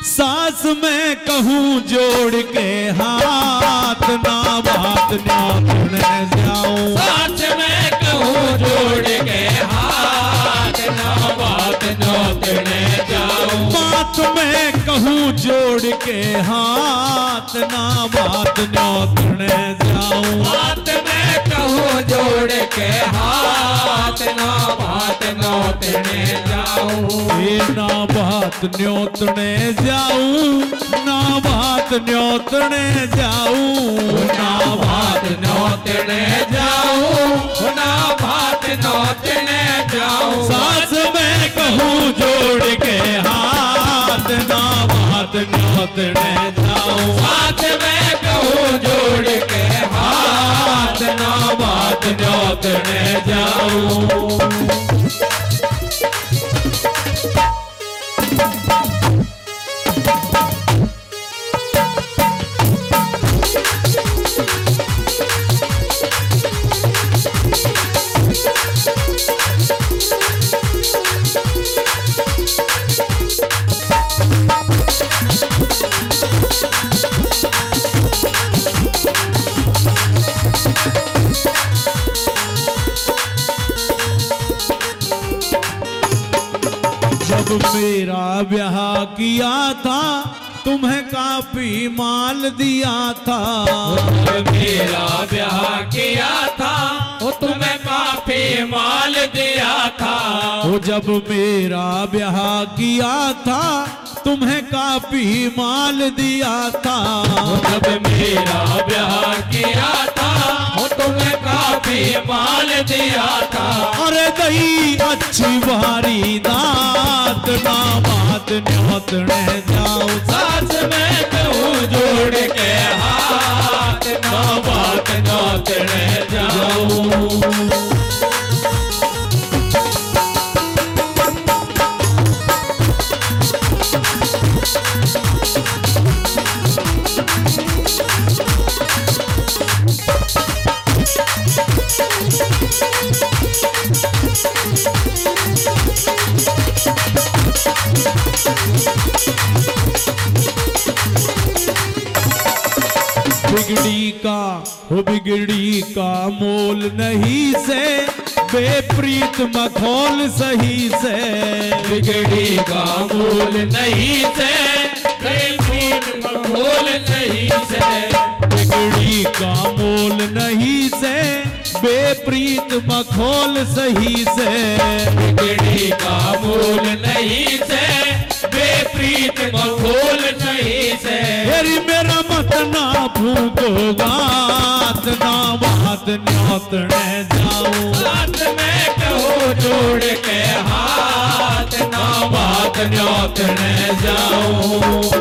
सास में कहूँ जोड़ के हाथ, ना बात न्योतने जाऊं। सास में कहूँ जोड़ के हाथ, ना बात न्योतने जाऊं। बात में कहूँ जोड़ के हाथ, ना बात न्योतने जाऊं। बात में कहूँ जोड़ के हाथ, ना बात न्योतने जाऊं। ये ना बात न्योतने जाऊं, ना बात न्योतने जाऊं, ना बात न्योतने जाऊं, ना बात न्योतने जाऊं। सास में कहूँ जोड़ के हाथ, ना बात न्योतने जाऊं। साथ में कहूँ जोड़ के हाथ, ना बात न्योतने जाऊं। जब मेरा ब्याह किया था, तुम्हें काफी माल दिया था। मेरा ब्याह किया था, वो तुम्हें काफी माल दिया था। वो जब मेरा ब्याह किया था, तुम्हें काफी माल दिया था। जब मेरा ब्याह किया था, वो तुम्हें काफी माल दिया था। अरे दही अच्छी भारी दात, ना बात न्योतने जाऊं। सास में कहूँ जोड़ के हाथ, ना बात न्योतने जाऊं। बिगड़ी का मोल नहीं से, बेप्रीत मखौल सही से। बिगड़ी का मोल नहीं से, बेप्रीत मखौल नहीं से। बिगड़ी का मोल नहीं से, बेप्रीत मखौल सही से। बिगड़ी का मोल नहीं से, बेप्रीत मखौल सही से। तेरी मेरा मत ना फूको बात, ना बात न्योतने जाऊं। हाथ में कहो जोड़ के हाथ, ना बात न्योतने जाऊं।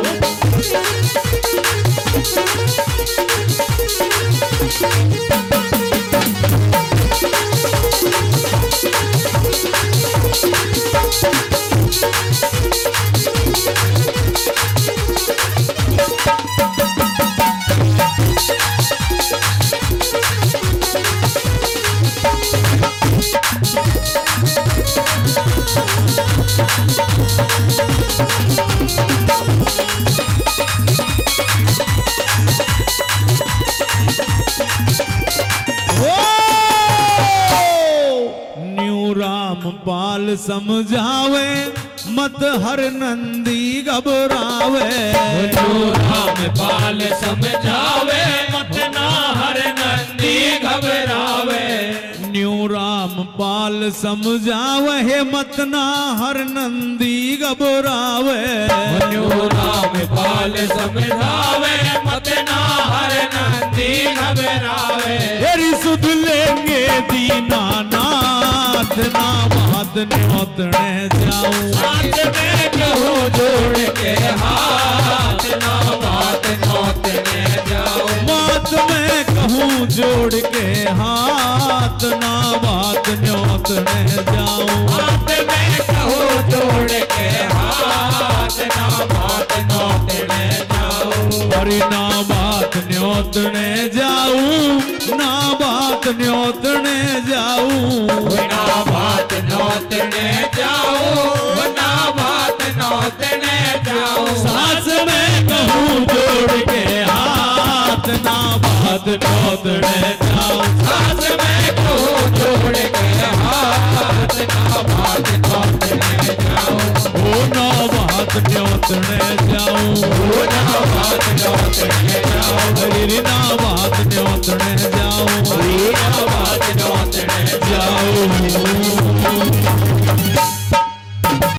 बाल समझावे मत हर नंदी घबरावे। राम बाल समझावे मत ना हर नंदी घबरावे। न्यू राम बाल समझावे मत ना हर नंदी घबरावे। न्यू राम बाल समझावे मत ना हर नंदी घबरावे। तेरी सुध लेंगे दीनानाथ, ना बात न्योतने जाऊं। हाथ में कहूँ जोड़ के हाथ, ना बात न्योतने जाऊं। बात में कहूँ जोड़ के हाथ, ना बात न्योतने जाऊं। हाथ में कहूँ जोड़ के हाथ, ना बात न्योतने जाऊं। अरे ना बात न्योतने जाऊं, ना बात न्योतने जाऊं। ना बात न्योतने जाऊं, ना बात नौतने जाऊं सास में कहूँ जोड़ के हाथ ना बात नौतने जाऊं सास में कहूँ जोड़ के हाथ ना बात नौतने जाऊं ओ ना बात न्योतने जाऊं ना बात नौतने